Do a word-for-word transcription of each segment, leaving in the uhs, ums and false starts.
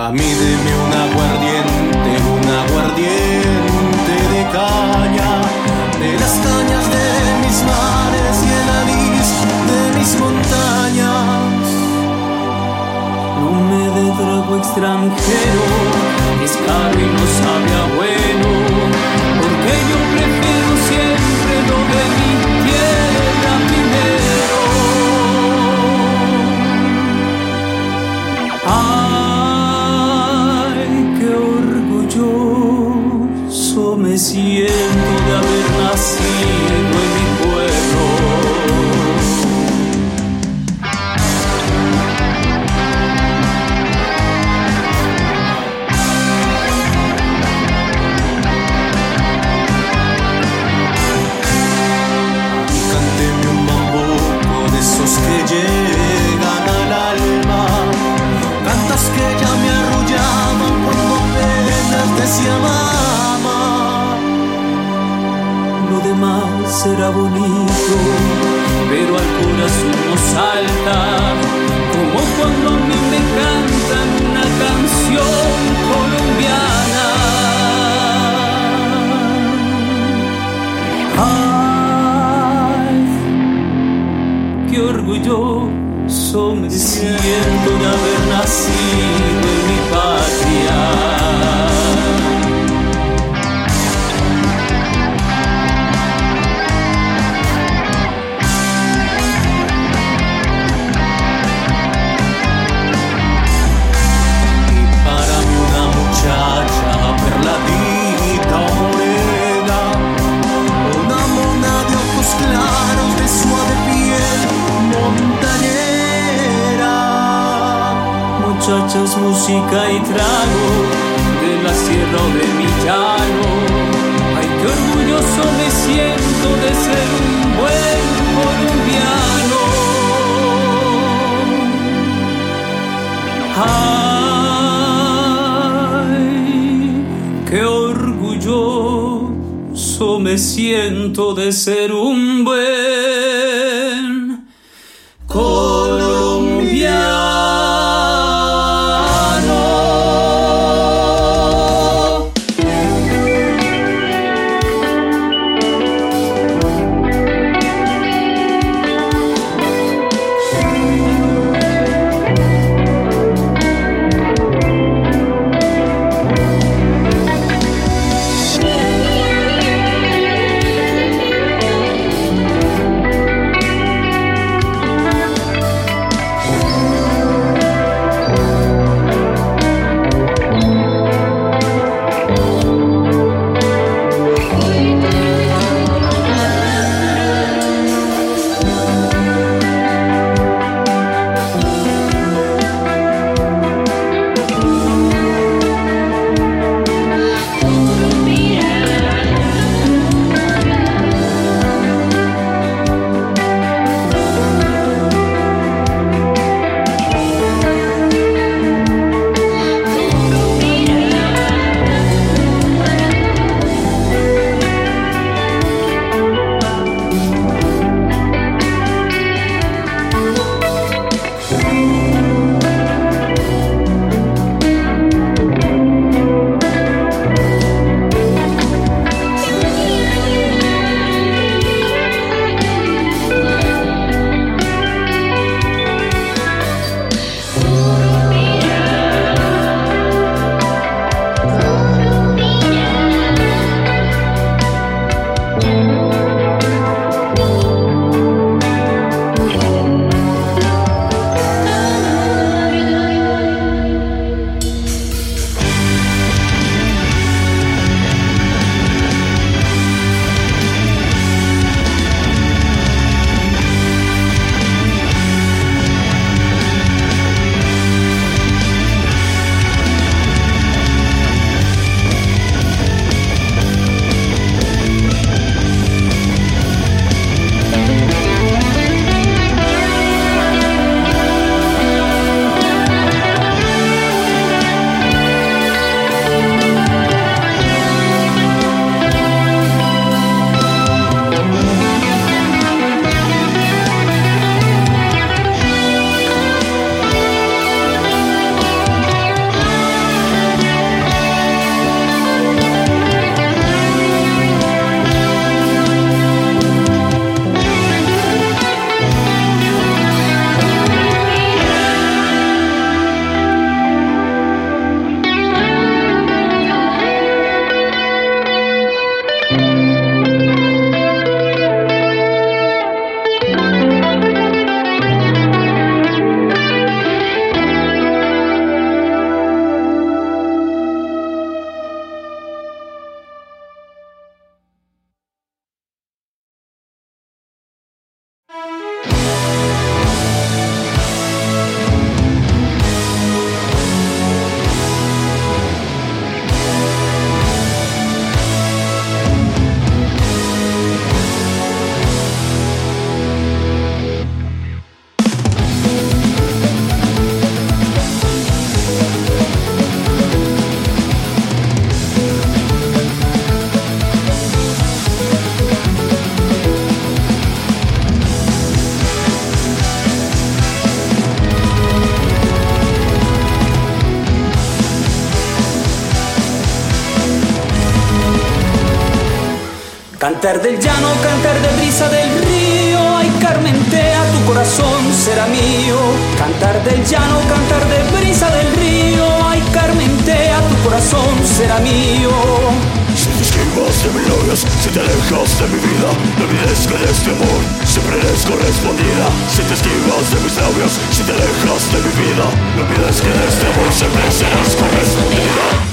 A mí deme un aguardiente, un aguardiente de caña, de las cañas de mis mares y el anís de mis montañas. No me dé trago extranjero, que es caro y no sabe a bueno, porque yo prefiero siempre lo de mi tierra primero. Ay, qué orgulloso me siento de haber nacido en mi pueblo. Que llegan al alma, cantas que ya me arrullaban cuando apenas decía mamá. Lo demás será bonito, pero al corazón no salta, como cuando a mí me cantan una canción colombiana. Qué orgulloso me siento de haber nacido en mi patria. Y para mí una muchacha perladita o morena, una mona de ojos claros de suave piel montañera. Muchachas, música y trago, de la sierra o de mi llano. Ay, qué orgulloso me siento de ser un buen colombiano. Ay, qué orgulloso me siento de ser un buen colombiano. Cantar del llano, cantar de brisa del río, ay Carmentea, tu corazón será mío. Cantar del llano, cantar de brisa del río, ay Carmentea, tu corazón será mío. Si te esquivas de mis labios, si te alejas de mi vida, no olvides que de este amor siempre eres correspondida. Si te esquivas de mis labios, si te alejas de mi vida, no olvides que de este amor siempre serás correspondida.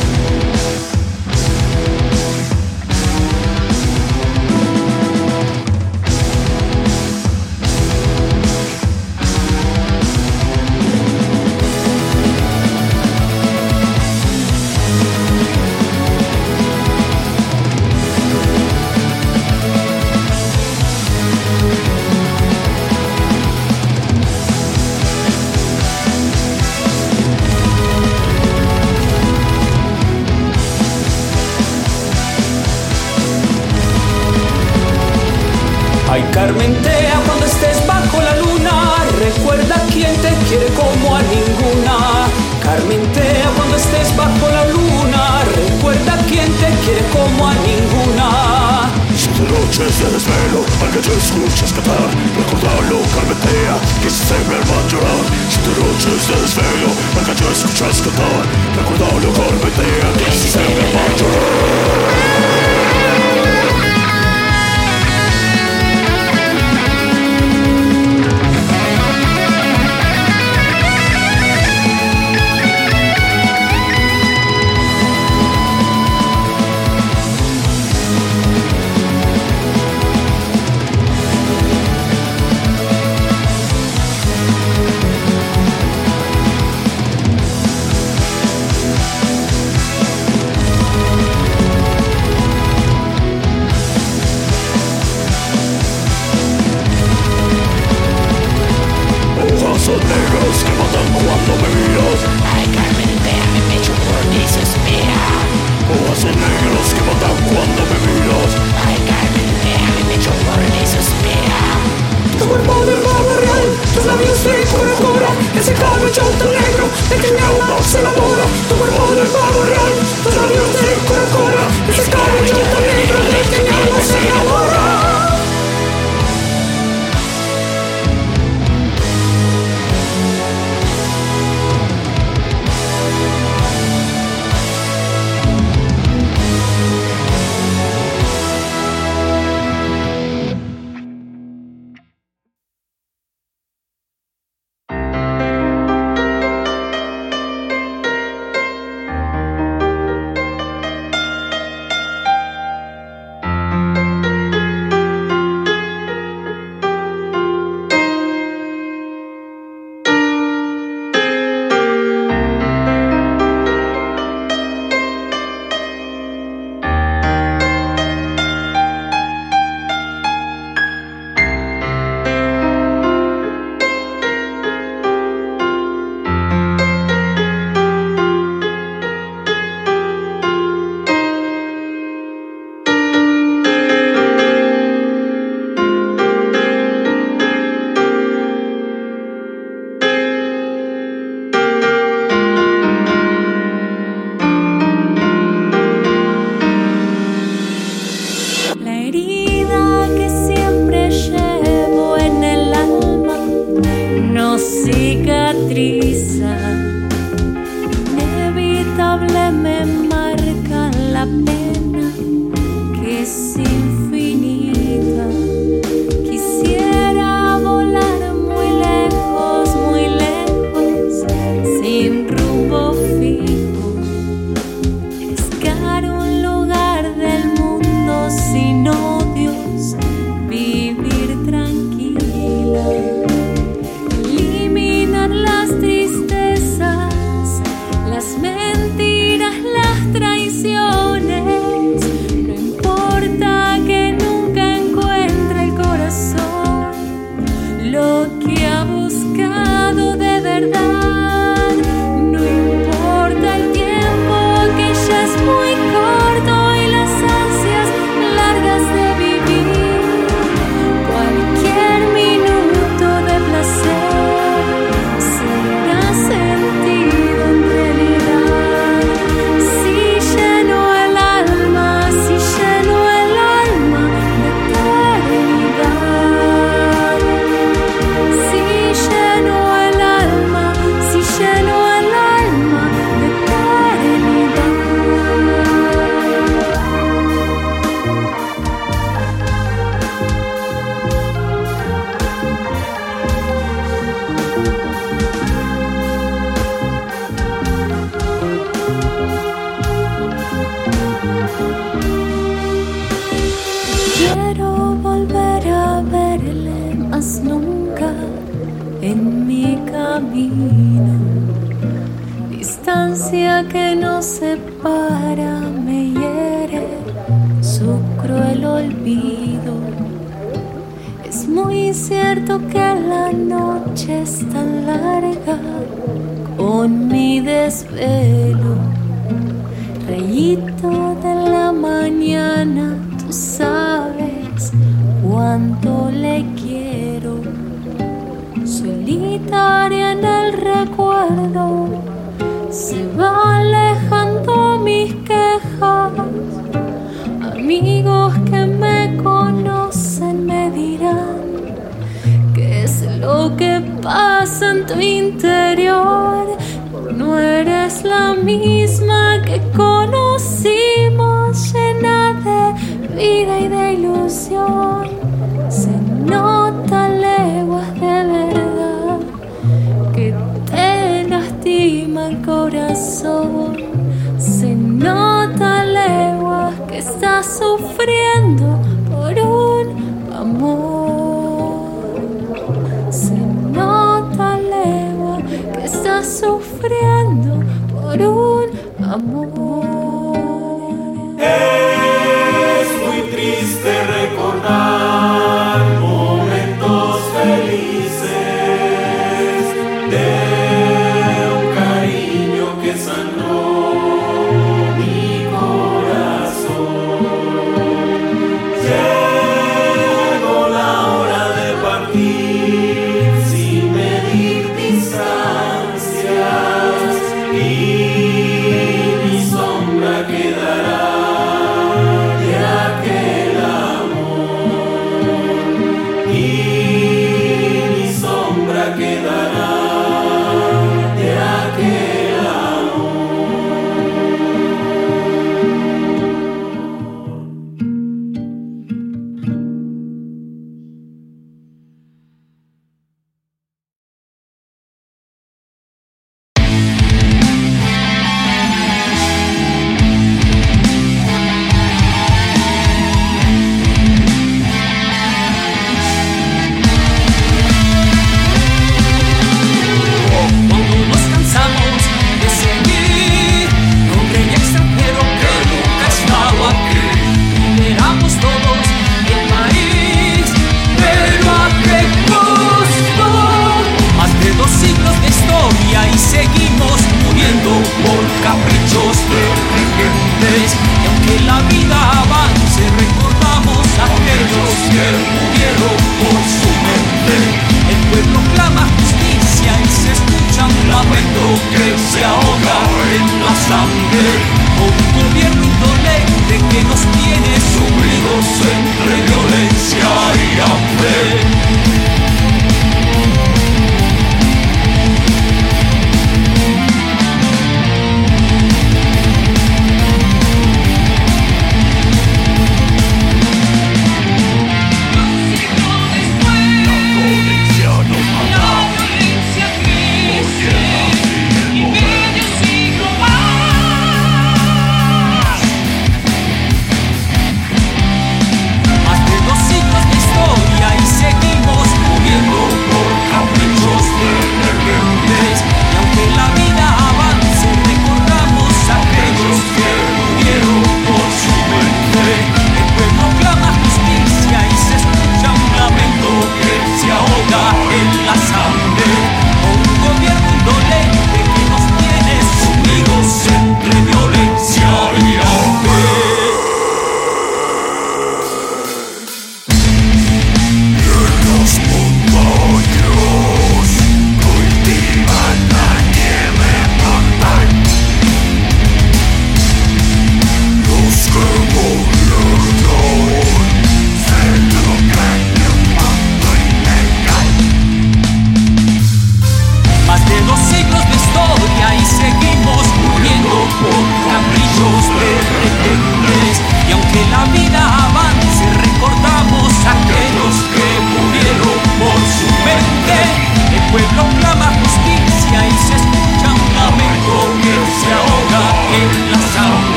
Ay Carmentea, cuando estés bajo la luna, recuerda quién te quiere como a ninguna. Carmentea, cuando estés bajo la luna, recuerda quién te quiere como a ninguna. Siete noches de desvelo, al que yo escuchas cantar, recordalo Carmentea, que se me hermano llorar. Siete noches de desvelo, al que yo escuchas cantar, recordalo Carmentea, que se me hermano llorar. camino, distancia que nos separa, me hiere su cruel olvido. Es muy cierto que la noche es tan larga con mi desvelo. Rayito de la mañana, tú sabes cuánto le quiero. Solitaria en el recuerdo, se va alejando mis quejas. Amigos que me conocen me dirán qué es lo que pasa en tu interior. No eres la misma que conocimos, llena de vida y de ilusión. Se nota leguas de verdad que te lastima el corazón. Se nota leguas que estás sufriendo por un amor. Se nota leguas que estás sufriendo por un amor. Es muy triste recordar momentos felices de un cariño que sangró mi corazón. Llegó la hora de partir sin medir distancias y mi sombra quedará de aquel amor.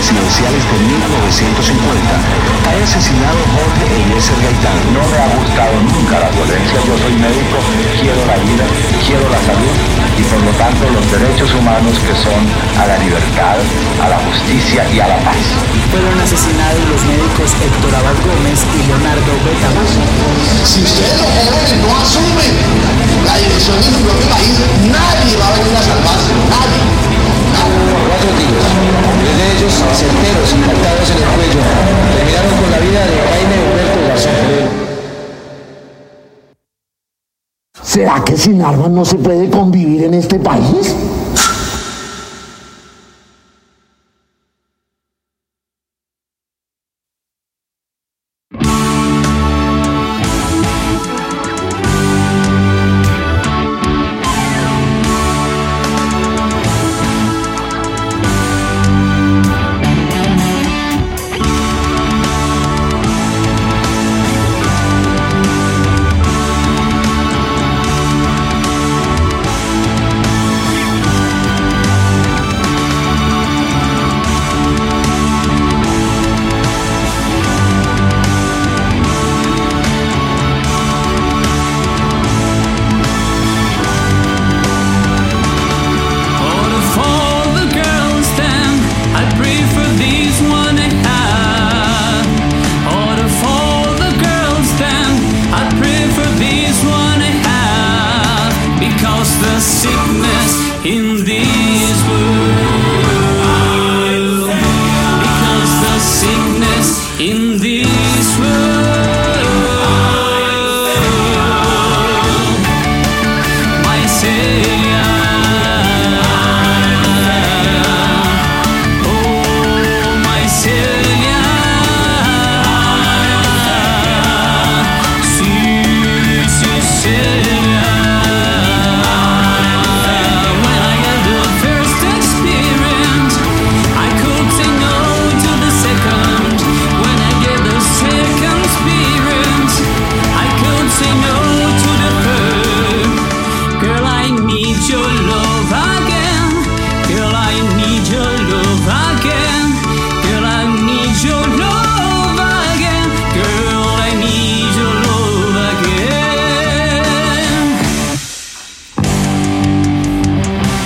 presidenciales de mil novecientos cincuenta, ha asesinado Jorge Eliezer Gaitán. No me ha gustado nunca la violencia. Yo soy médico, quiero la vida, quiero la salud y por lo tanto los derechos humanos que son a la libertad, a la justicia y a la paz. Fueron asesinados los médicos Héctor Abad Gómez y Leonardo Betancourt. Si ustedes los jóvenes no asumen la dirección de su propio país, nadie va a venir a salvarse, nadie. Cuatro tiros, tres de ellos certeros, impactados en el cuello, terminaron con la vida de Jaime Humberto Garzón. ¿Será que sin armas no se puede convivir en este país?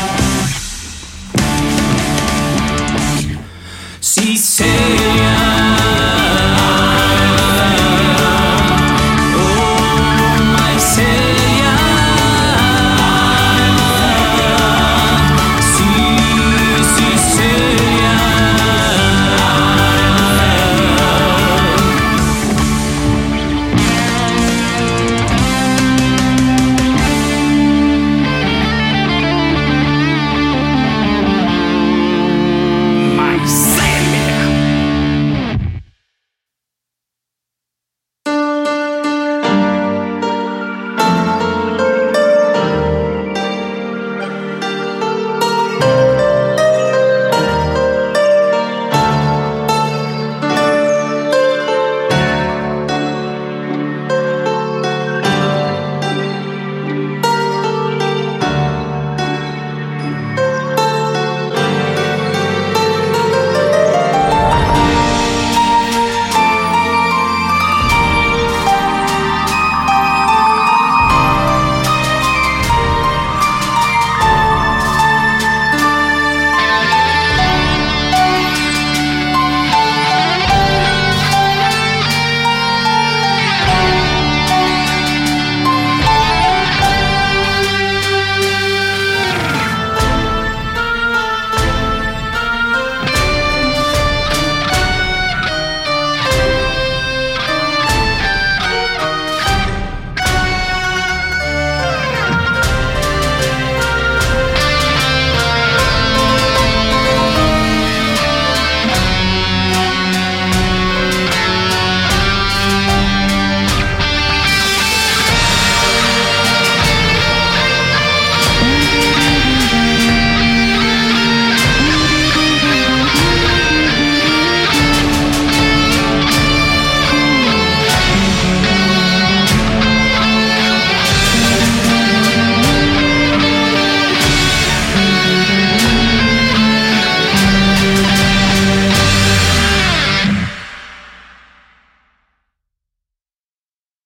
Celia.